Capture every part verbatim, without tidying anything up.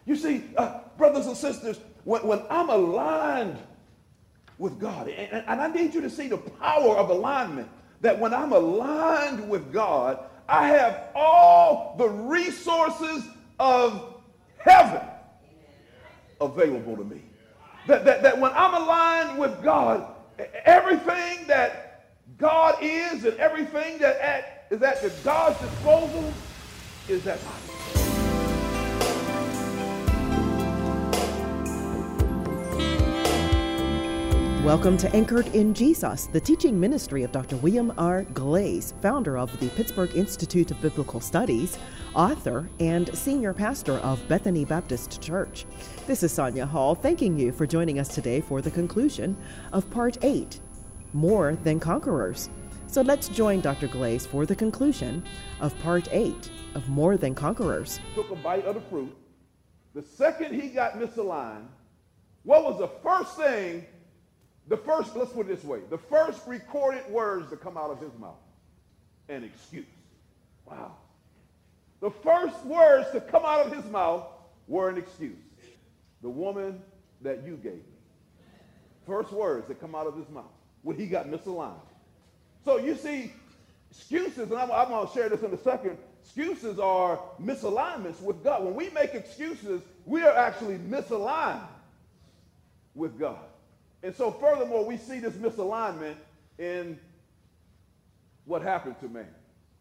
You see, uh, brothers and sisters, when, when I'm aligned with God, and, and I need you to see the power of alignment, that when I'm aligned with God, I have all the resources of heaven available to me. That, that, that when I'm aligned with God, everything that God is and everything that at, is at the God's disposal is at my disposal. Welcome to Anchored in Jesus, the teaching ministry of Doctor William R. Glaze, founder of the Pittsburgh Institute of Biblical Studies, author, and senior pastor of Bethany Baptist Church. This is Sonia Hall, thanking you for joining us today for the conclusion of Part eight, More Than Conquerors. So let's join Doctor Glaze for the conclusion of Part eight of More Than Conquerors. Took a bite of the fruit. The second he got misaligned, what was the first thing The first, let's put it this way, the first recorded words to come out of his mouth? An excuse. Wow. The first words to come out of his mouth were an excuse. The woman that you gave me. First words that come out of his mouth when he got misaligned. So you see, excuses, and I'm, I'm going to share this in a second, excuses are misalignments with God. When we make excuses, we are actually misaligned with God. And so furthermore, we see this misalignment in what happened to man.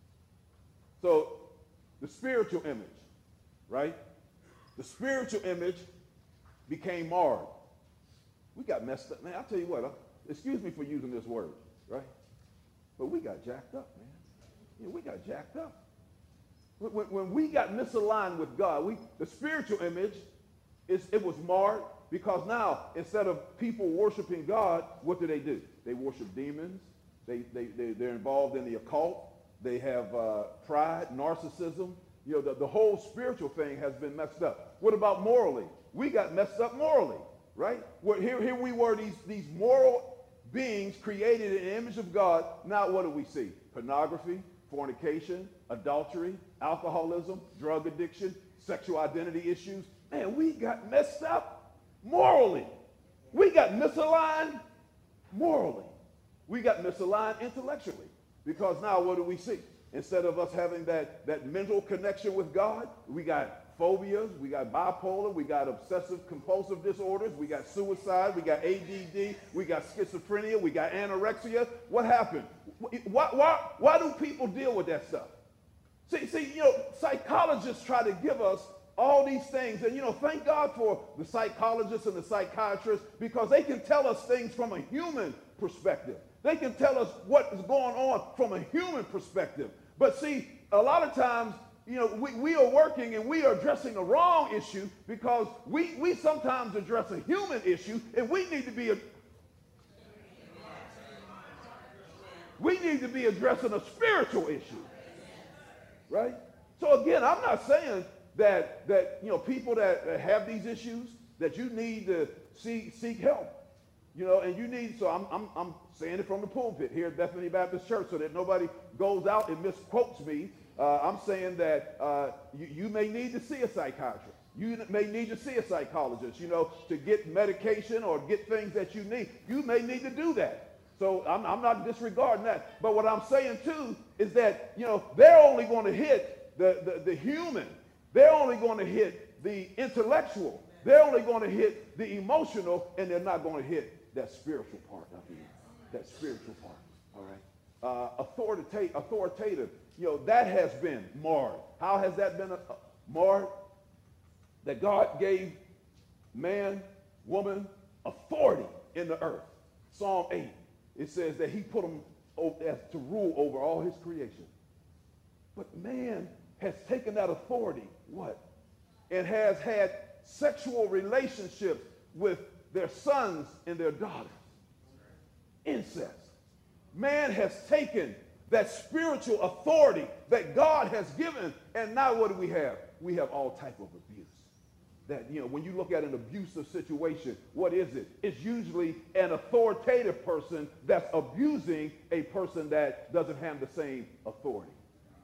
So the spiritual image, right? The spiritual image became marred. We got messed up. Man, I'll tell you what, uh, excuse me for using this word, right? But we got jacked up, man. Yeah, we got jacked up. When, when we got misaligned with God, we the spiritual image, is it was marred. Because now, instead of people worshiping God, what do they do? They worship demons. They, they, they, they're involved in the occult. They have uh, pride, narcissism. You know, the, the whole spiritual thing has been messed up. What about morally? We got messed up morally, right? Well, here, here we were, these, these moral beings created in the image of God. Now what do we see? Pornography, fornication, adultery, alcoholism, drug addiction, sexual identity issues. Man, we got messed up. Morally, we got misaligned morally. We got misaligned intellectually. Because now what do we see? Instead of us having that, that mental connection with God, we got phobias, we got bipolar, we got obsessive compulsive disorders, we got suicide, we got A D D, we got schizophrenia, we got anorexia. What happened? Why, why, why do people deal with that stuff? See, see, you know, psychologists try to give us all these things, and you know, thank God for the psychologists and the psychiatrists, because they can tell us things from a human perspective. They can tell us what is going on from a human perspective. But see, a lot of times, you know, we, we are working and we are addressing the wrong issue, because we, we sometimes address a human issue, and we need to be a, we need to be addressing a spiritual issue, right? So again, I'm not saying that, that you know, people that, that have these issues, that you need to seek, seek help, you know, and you need, so I'm, I'm, I'm saying it from the pulpit here at Bethany Baptist Church so that nobody goes out and misquotes me. Uh, I'm saying that uh, you, you may need to see a psychiatrist. You may need to see a psychologist, you know, to get medication or get things that you need. You may need to do that. So I'm, I'm not disregarding that. But what I'm saying, too, is that, you know, they're only going to hit the, the, the human. They're only going to hit the intellectual. They're only going to hit the emotional, and they're not going to hit that spiritual part of you. That spiritual part, all right? Uh, authoritative, authoritative, you know, that has been marred. How has that been uh, marred? That God gave man, woman, authority in the earth. Psalm eight, it says that he put them as to rule over all his creation. But man has taken that authority, what? And has had sexual relationships with their sons and their daughters. Incest. Man has taken that spiritual authority that God has given, and now what do we have? We have all type of abuse. That, you know, when you look at an abusive situation, what is it? It's usually an authoritative person that's abusing a person that doesn't have the same authority.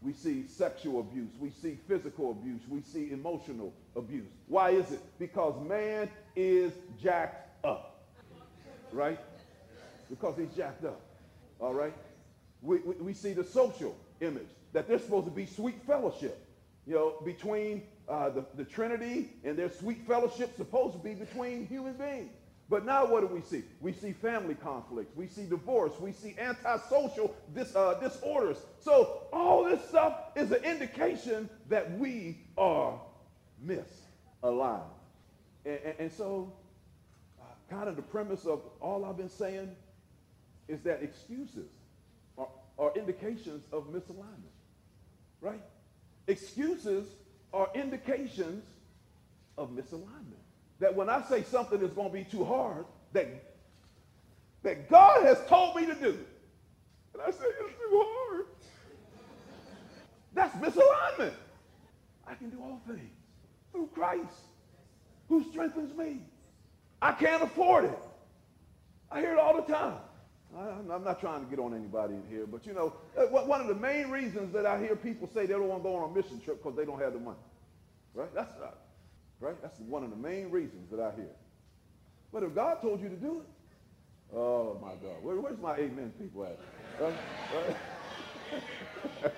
We see sexual abuse. We see physical abuse. We see emotional abuse. Why is it? Because man is jacked up, right? Because he's jacked up, all right? We, we, we see the social image, that there's supposed to be sweet fellowship, you know, between uh, the, the Trinity, and their sweet fellowship supposed to be between human beings. But now what do we see? We see family conflicts. We see divorce. We see antisocial dis, uh, disorders. So all this stuff is an indication that we are misaligned. And, and, and so uh, kind of the premise of all I've been saying is that excuses are, are indications of misalignment, right? Excuses are indications of misalignment. That when I say something is going to be too hard, that, that God has told me to do, and I say it's too hard, that's misalignment. I can do all things through Christ who strengthens me. I can't afford it. I hear it all the time. I, I'm not trying to get on anybody in here, but you know, one of the main reasons that I hear people say they don't want to go on a mission trip because they don't have the money, right? That's not. Right? That's one of the main reasons that I hear. But if God told you to do it, oh my God, Where, where's my amen people at? Right? Right?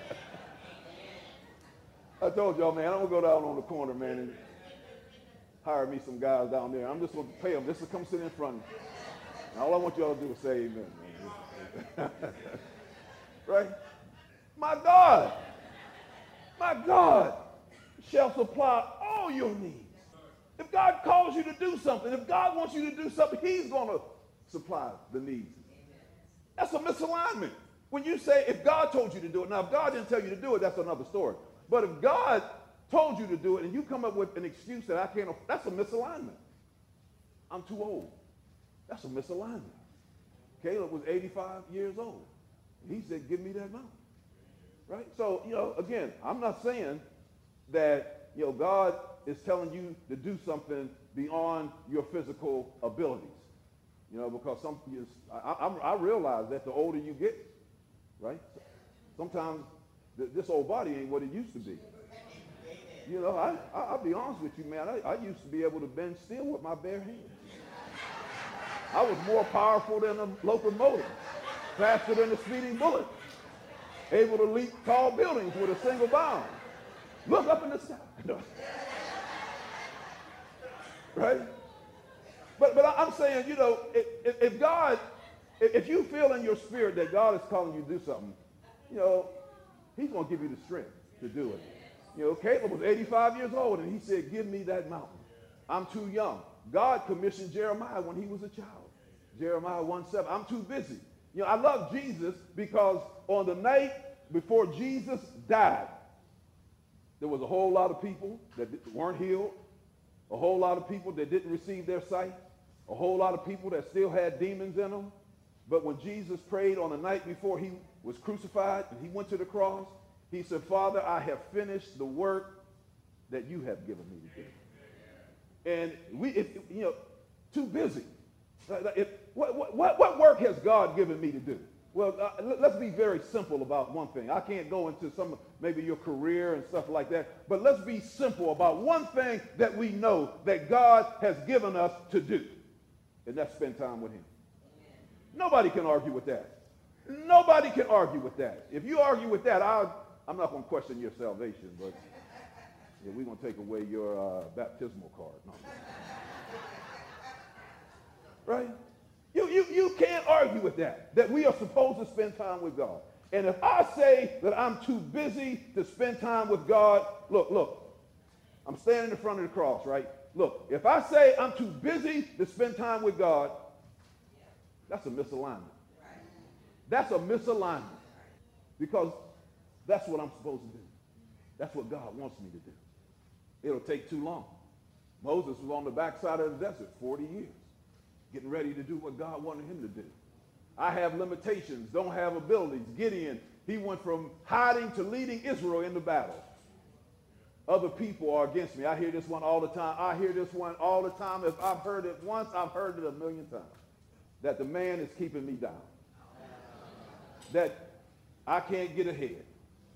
I told y'all, man, I'm going to go down on the corner, man, and hire me some guys down there. I'm just going to pay them just to come sit in front of me. And all I want y'all to do is say amen, man. Right? My God, my God shall supply all your needs. If God calls you to do something, if God wants you to do something, he's going to supply the needs. That's a misalignment. When you say, if God told you to do it, now if God didn't tell you to do it, that's another story. But if God told you to do it and you come up with an excuse that I can't, that's a misalignment. I'm too old. That's a misalignment. Caleb was eighty-five years old. He said, give me that mountain. Right? So, you know, again, I'm not saying that, you know, God is telling you to do something beyond your physical abilities. You know, because some, I, I, I realize that the older you get, right, sometimes th- this old body ain't what it used to be. You know, I, I, I'll be honest with you, man. I, I used to be able to bend steel with my bare hands. I was more powerful than a locomotive, faster than a speeding bullet, able to leap tall buildings with a single bound. Look up in the sky. Right? But but I'm saying, you know, if, if God, if you feel in your spirit that God is calling you to do something, you know, he's going to give you the strength to do it. You know, Caleb was eighty-five years old, and he said, give me that mountain. I'm too young. God commissioned Jeremiah when he was a child. Jeremiah one seven. I'm too busy. You know, I love Jesus because on the night before Jesus died, there was a whole lot of people that weren't healed, a whole lot of people that didn't receive their sight, a whole lot of people that still had demons in them. But when Jesus prayed on the night before he was crucified and he went to the cross, he said, Father, I have finished the work that you have given me to do. And we, if, you know, too busy. If, what, what, what work has God given me to do? Well, uh, let's be very simple about one thing. I can't go into some, maybe your career and stuff like that, but let's be simple about one thing that we know that God has given us to do, and that's spend time with him. Nobody can argue with that. Nobody can argue with that. If you argue with that, I'll, I'm not going to question your salvation, but yeah, we're going to take away your uh, baptismal card. No. Right? You, you, you can't argue with that, that we are supposed to spend time with God. And if I say that I'm too busy to spend time with God, look, look, I'm standing in front of the cross, right? Look, if I say I'm too busy to spend time with God, that's a misalignment. That's a misalignment because that's what I'm supposed to do. That's what God wants me to do. It'll take too long. Moses was on the backside of the desert forty years, getting ready to do what God wanted him to do. I have limitations, don't have abilities. Gideon, he went from hiding to leading Israel into battle. Other people are against me. I hear this one all the time. I hear this one all the time. If I've heard it once, I've heard it a million times. That the man is keeping me down. That I can't get ahead.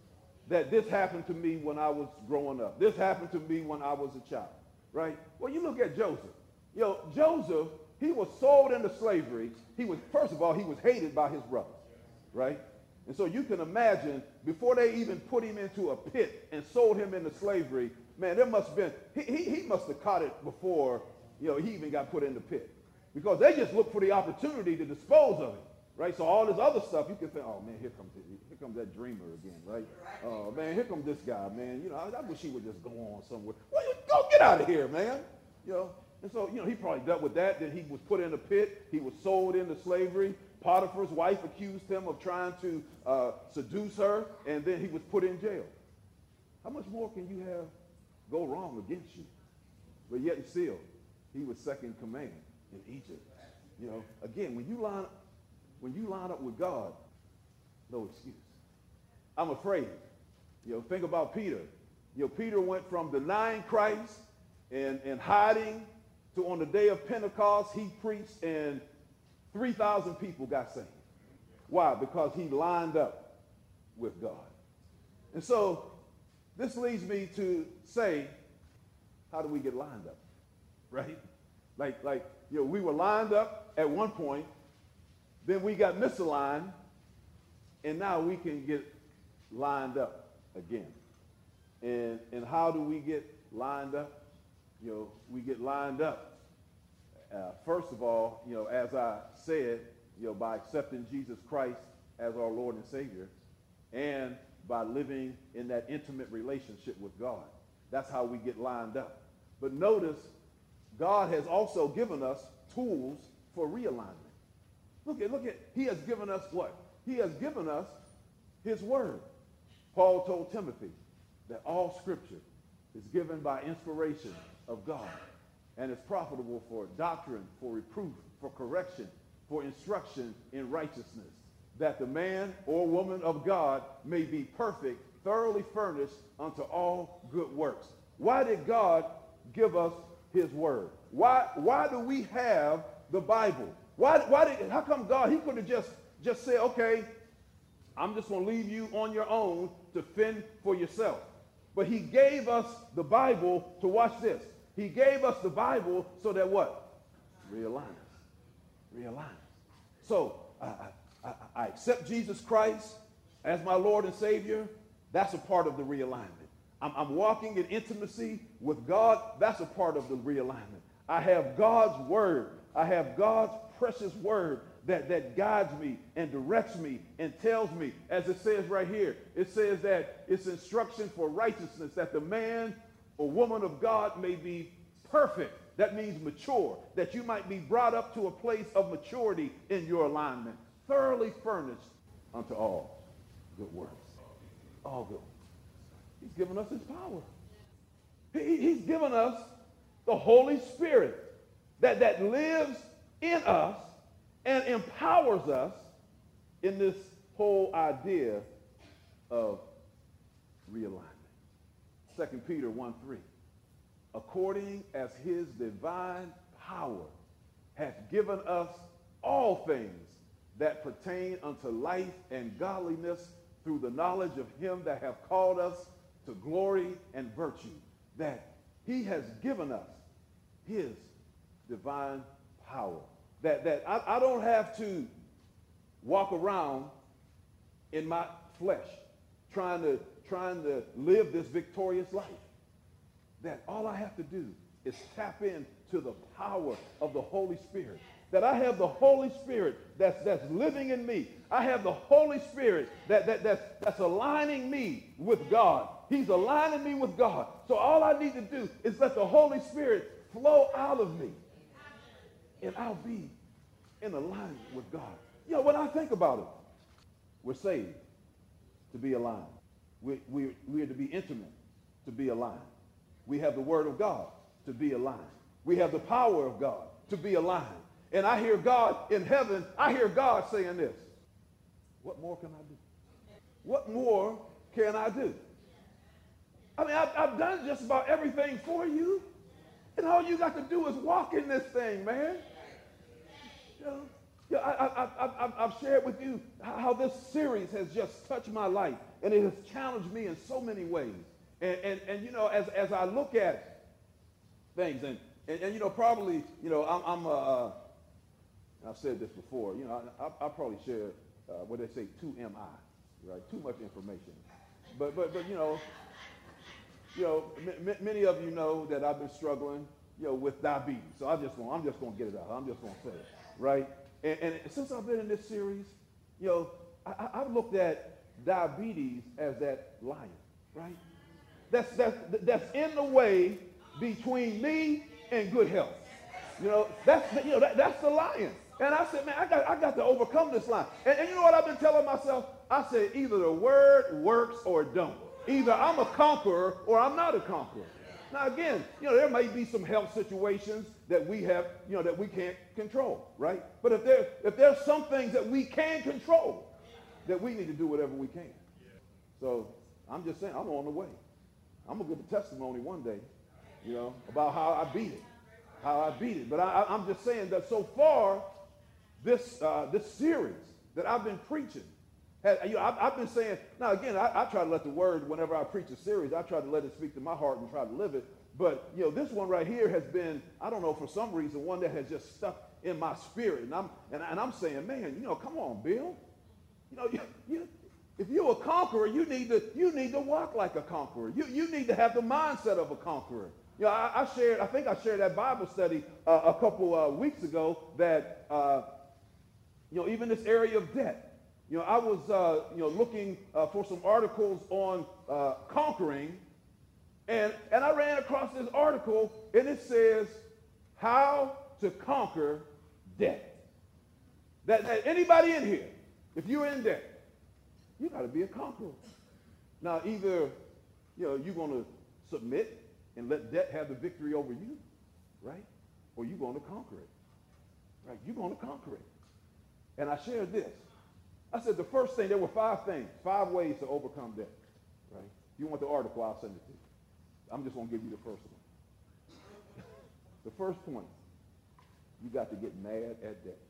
that this happened to me when I was growing up. This happened to me when I was a child, right? Well, you look at Joseph. You know, Joseph, he was sold into slavery. He was, first of all, he was hated by his brothers, right? And so you can imagine, before they even put him into a pit and sold him into slavery, man, there must have been, he, he, he must have caught it before, you know, he even got put in the pit. Because they just looked for the opportunity to dispose of him, right? So all this other stuff, you can think, oh, man, here comes, here comes that dreamer again, right? Oh, man, here comes this guy, man. You know, I, I wish he would just go on somewhere. Well, go get out of here, man. You know, and so, you know, he probably dealt with that. Then he was put in a pit. He was sold into slavery. Potiphar's wife accused him of trying to uh, seduce her, and then he was put in jail. How much more can you have go wrong against you? But yet and still, he was second in command in Egypt. You know, again, when you line when you line up with God, no excuse. I'm afraid. You know, think about Peter. You know, Peter went from denying Christ and, and hiding to on the day of Pentecost, he preached and three thousand people got saved. Why? Because he lined up with God. And so this leads me to say, how do we get lined up? Right? Like, like, you know, we were lined up at one point, then we got misaligned, and now we can get lined up again. And, and how do we get lined up? You know, we get lined up, uh, first of all, you know, as I said, you know, by accepting Jesus Christ as our Lord and Savior, and by living in that intimate relationship with God. That's how we get lined up. But notice, God has also given us tools for realignment. Look at, look at, he has given us what? He has given us his word. Paul told Timothy that all scripture is given by inspiration of God and is profitable for doctrine, for reproof, for correction, for instruction in righteousness, that the man or woman of God may be perfect, thoroughly furnished unto all good works. Why did God give us his word? Why, why do we have the Bible? Why, why did, how come God, he could have just, just said, okay, I'm just going to leave you on your own to fend for yourself. But he gave us the Bible to watch this. He gave us the Bible so that what? Realign us. Realign us. So I, I, I accept Jesus Christ as my Lord and Savior. That's a part of the realignment. I'm, I'm walking in intimacy with God. That's a part of the realignment. I have God's word. I have God's precious word that, that guides me and directs me and tells me, as it says right here, it says that it's instruction for righteousness, that the man or woman of God may be perfect. That means mature, that you might be brought up to a place of maturity in your alignment, thoroughly furnished unto all good works. All good. He's given us his power. He, he's given us the Holy Spirit that, that lives in us and empowers us in this whole idea of realignment. Second Peter one three. According as his divine power hath given us all things that pertain unto life and godliness through the knowledge of him that hath called us to glory and virtue, that he has given us his divine power. That, that I, I don't have to walk around in my flesh trying to, trying to live this victorious life. That all I have to do is tap into the power of the Holy Spirit. That I have the Holy Spirit that's, that's living in me. I have the Holy Spirit that, that, that's, that's aligning me with God. He's aligning me with God. So all I need to do is let the Holy Spirit flow out of me. And I'll be in alignment with God. You know, when I think about it, we're saved to be aligned. We, we, we are to be intimate to be aligned. We have the word of God to be aligned. We have the power of God to be aligned. And I hear God in heaven, I hear God saying this. What more can I do? What more can I do? I mean, I've, I've done just about everything for you. And all you got to do is walk in this thing, man. You know, you know, I, I, I, I, I've shared with you how this series has just touched my life And it has challenged me in so many ways. And, and, and you know, as, as I look at things, and, and, and you know, probably, you know, I'm, I'm uh, I've said this before, you know, I, I, I probably share uh, what they say, too M I, right? Too much information. But, but, but you know, you know, m- m- many of you know that I've been struggling, you know, with diabetes. So I just want, I'm just going to get it out. I'm just going to say it, right? And, and since I've been in this series, you know, I, I've looked at diabetes as that lion, right? That's, that's, that's in the way between me and good health. You know, that's the, you know, that, that's the lion. And I said, man, I got, I got to overcome this lion. And, and you know what I've been telling myself? I said, either the word works or it don't. Either I'm a conqueror or I'm not a conqueror. Now, again, you know, there may be some health situations that we have, you know, that we can't control, right? But if there, if there's some things that we can control, that we need to do whatever we can. So I'm just saying, I'm on the way. I'm going to give a testimony one day, you know, about how I beat it, how I beat it. But I, I'm just saying that so far, this, uh, this series that I've been preaching, has, you know, I've, I've been saying, now again, I, I try to let the word, whenever I preach a series, I try to let it speak to my heart and try to live it. But, you know, this one right here has been, I don't know, for some reason, one that has just stuck in my spirit. And I'm, and, and I'm saying, man, you know, come on, Bill. You know, you, you, if you're a conqueror, you need to you need to walk like a conqueror. You you need to have the mindset of a conqueror. You know, I, I shared, I think I shared that Bible study uh, a couple uh, weeks ago that uh, you know, even this area of debt. You know, I was uh, you know looking uh, for some articles on uh, conquering, and and I ran across this article, and it says how to conquer debt. That, that anybody in here, if you're in debt, you got to be a conqueror. Now, either, you know, you're going to submit and let debt have the victory over you, right? Or you're going to conquer it, right? You're going to conquer it. And I shared this. I said the first thing, there were five things, five ways to overcome debt, right? If you want the article, I'll send it to you. I'm just going to give you the first one. The first point, you got to get mad at debt.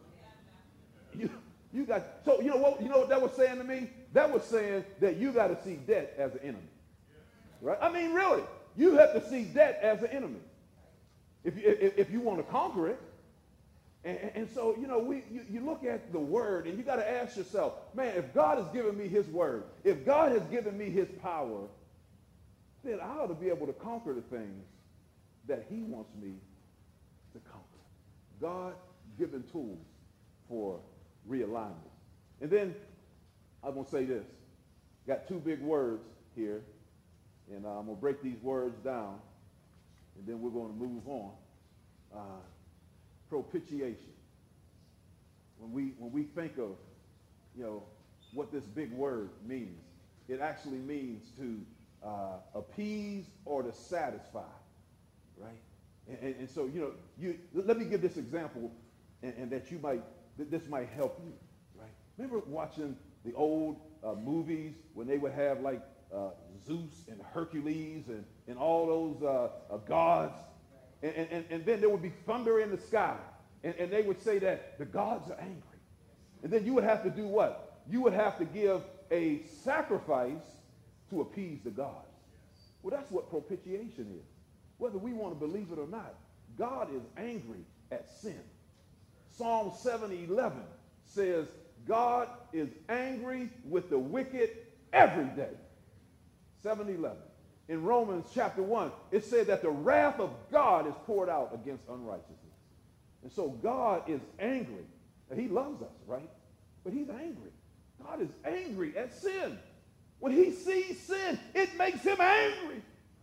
You, you got, so you know what, you know what that was saying to me? That was saying that you got to see debt as an enemy, right? I mean, really, you have to see debt as an enemy if you, if, if you want to conquer it. And, and so, you know, we you, you look at the word and you got to ask yourself, man, if God has given me his word, if God has given me his power, then I ought to be able to conquer the things that he wants me to conquer. God-given tools for realignment. And then I'm going to say this. Got two big words here, and uh, I'm going to break these words down, and then we're going to move on. Uh, propitiation. When we when we think of, you know, what this big word means, it actually means to uh, appease or to satisfy, right? And, and, and so, you know, you let me give this example, and, and that you might that this might help you, right? Remember watching the old uh, movies when they would have like uh, Zeus and Hercules and, and all those uh, uh, gods, and, and, and then there would be thunder in the sky, and, and they would say that the gods are angry. And then you would have to do what? You would have to give a sacrifice to appease the gods. Well, that's what propitiation is. Whether we want to believe it or not, God is angry at sin. Psalm seven eleven says, God is angry with the wicked every day. seven eleven. In Romans chapter one, it said that the wrath of God is poured out against unrighteousness. And so God is angry. He loves us, right? But he's angry. God is angry at sin. When he sees sin, it makes him angry.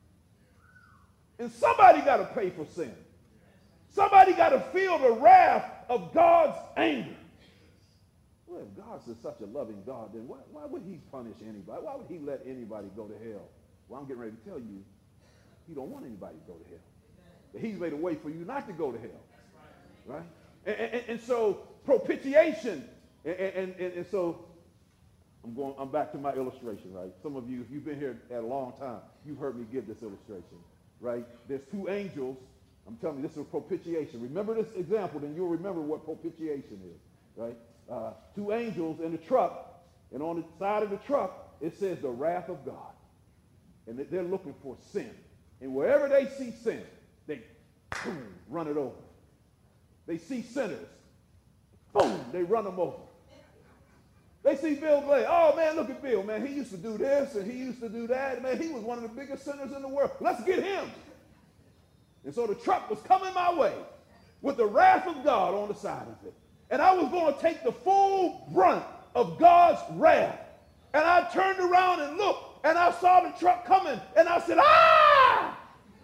And somebody got to pay for sin. Somebody got to feel the wrath of God's anger. Well, if God is such a loving God, then why, why would he punish anybody? Why would he let anybody go to hell? Well, I'm getting ready to tell you, he don't want anybody to go to hell. But he's made a way for you not to go to hell. Right? And, and, and so propitiation, and, and, and, and so I'm going, I'm back to my illustration, right? Some of you, if you've been here at a long time, you've heard me give this illustration, right? There's two angels. I'm telling you, this is a propitiation. Remember this example, then you'll remember what propitiation is, right? Uh, two angels in the truck, and on the side of the truck, it says the wrath of God. And they're looking for sin. And wherever they see sin, they boom, run it over. They see sinners, boom, they run them over. They see Bill Blay. Oh, man, look at Bill, man. He used to do this and he used to do that. Man, he was one of the biggest sinners in the world. Let's get him. And so the truck was coming my way with the wrath of God on the side of it. And I was going to take the full brunt of God's wrath. And I turned around and looked, and I saw the truck coming, and I said, ah!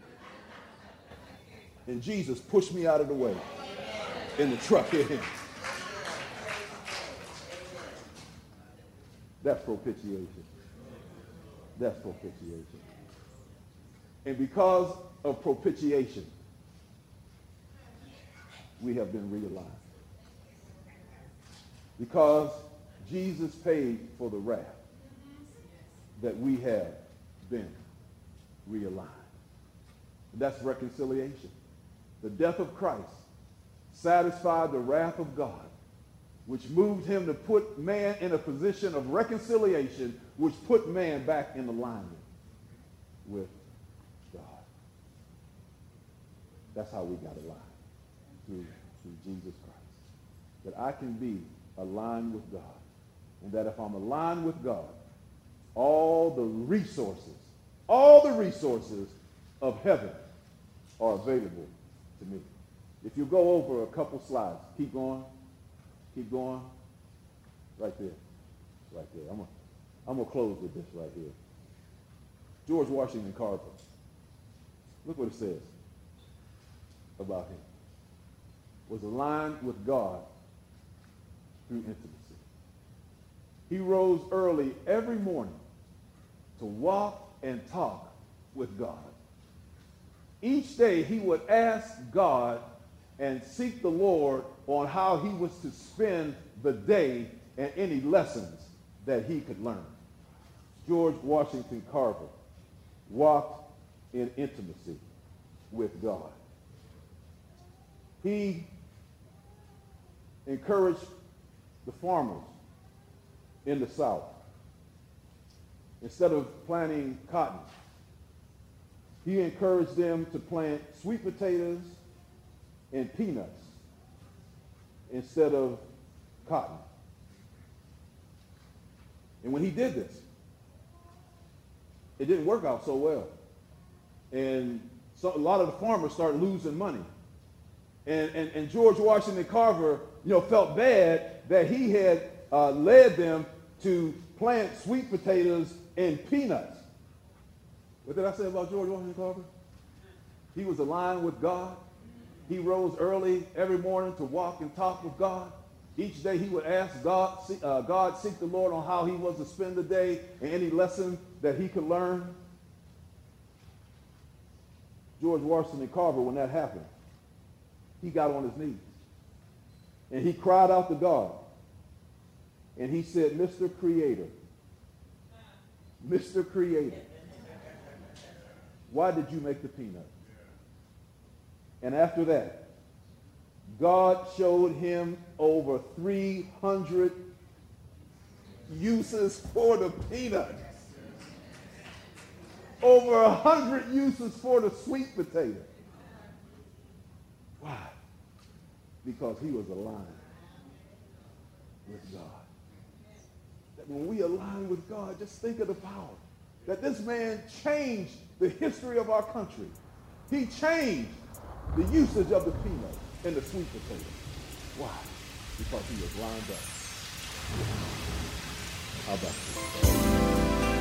And Jesus pushed me out of the way. And the truck hit him. That's propitiation. That's propitiation. And because of propitiation, we have been realigned. Because Jesus paid for the wrath, that we have been realigned. That's reconciliation. The death of Christ satisfied the wrath of God, which moved him to put man in a position of reconciliation, which put man back in alignment with God. That's how we got aligned, through, through Jesus Christ. That I can be aligned with God. And that if I'm aligned with God, all the resources, all the resources of heaven are available to me. If you go over a couple slides, keep going, keep going, right there, right there. I'm gonna, I'm gonna close with this right here. George Washington Carver. Look what it says about him. Was aligned with God through intimacy. He rose early every morning to walk and talk with God. Each day he would ask God and seek the Lord on how he was to spend the day and any lessons that he could learn. George Washington Carver walked in intimacy with God. He encouraged the farmers in the South. Instead of planting cotton, he encouraged them to plant sweet potatoes and peanuts instead of cotton. And when he did this, it didn't work out so well. And so a lot of the farmers started losing money. And, and, and George Washington Carver, you know, felt bad that he had uh, led them to plant sweet potatoes and peanuts. What did I say about George Washington Carver? He was aligned with God. He rose early every morning to walk and talk with God. Each day he would ask God, uh, God seek the Lord on how he was to spend the day and any lesson that he could learn. George Washington Carver, when that happened, he got on his knees and he cried out to God. And he said, Mister Creator, Mister Creator, why did you make the peanut? And after that, God showed him over three hundred uses for the peanut. Over one hundred uses for the sweet potato. Why? Because he was aligned with God. That when we align with God, just think of the power. That this man changed the history of our country. He changed the usage of the peanut and the sweet potato. Why? Because he was lined up. How about you?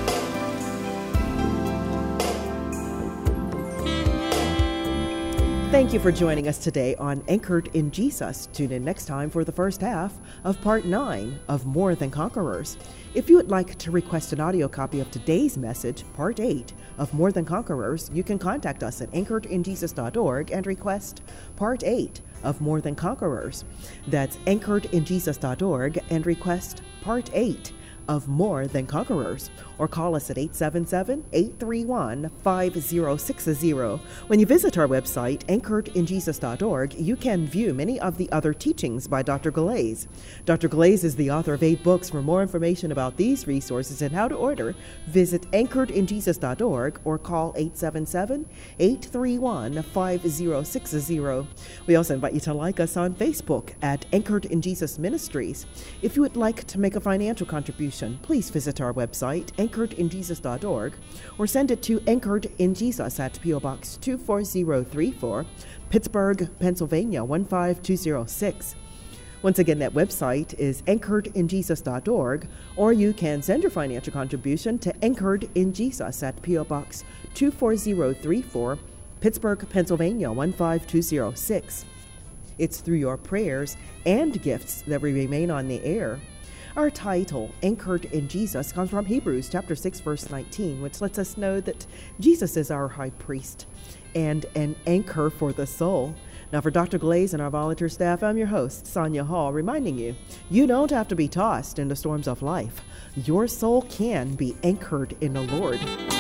Thank you for joining us today on Anchored in Jesus. Tune in next time for the first half of part nine of More Than Conquerors. If you would like to request an audio copy of today's message, part eight of More Than Conquerors, you can contact us at anchored in jesus dot org and request part eight of More Than Conquerors. That's anchored in jesus dot org and request part eight of More Than Conquerors. or call us at eight seven seven, eight three one, five zero six zero. When you visit our website, anchored in jesus dot org, you can view many of the other teachings by Doctor Glaze. Doctor Glaze is the author of eight books. For more information about these resources and how to order, visit anchored in jesus dot org or call eight seven seven, eight three one, five zero six zero. We also invite you to like us on Facebook at Anchored in Jesus Ministries. If you would like to make a financial contribution, please visit our website, anchored in jesus dot org, or send it to Anchored in Jesus at P O Box two four zero three four, Pittsburgh, Pennsylvania one five two zero six. Once again, that website is anchored in jesus dot org, or you can send your financial contribution to Anchored in Jesus at P O Box two four zero three four, Pittsburgh, Pennsylvania one five two zero six. It's through your prayers and gifts that we remain on the air. Our title, Anchored in Jesus, comes from Hebrews chapter six, verse nineteen, which lets us know that Jesus is our high priest and an anchor for the soul. Now, for Doctor Glaze and our volunteer staff, I'm your host, Sonia Hall, reminding you, you don't have to be tossed in the storms of life. Your soul can be anchored in the Lord.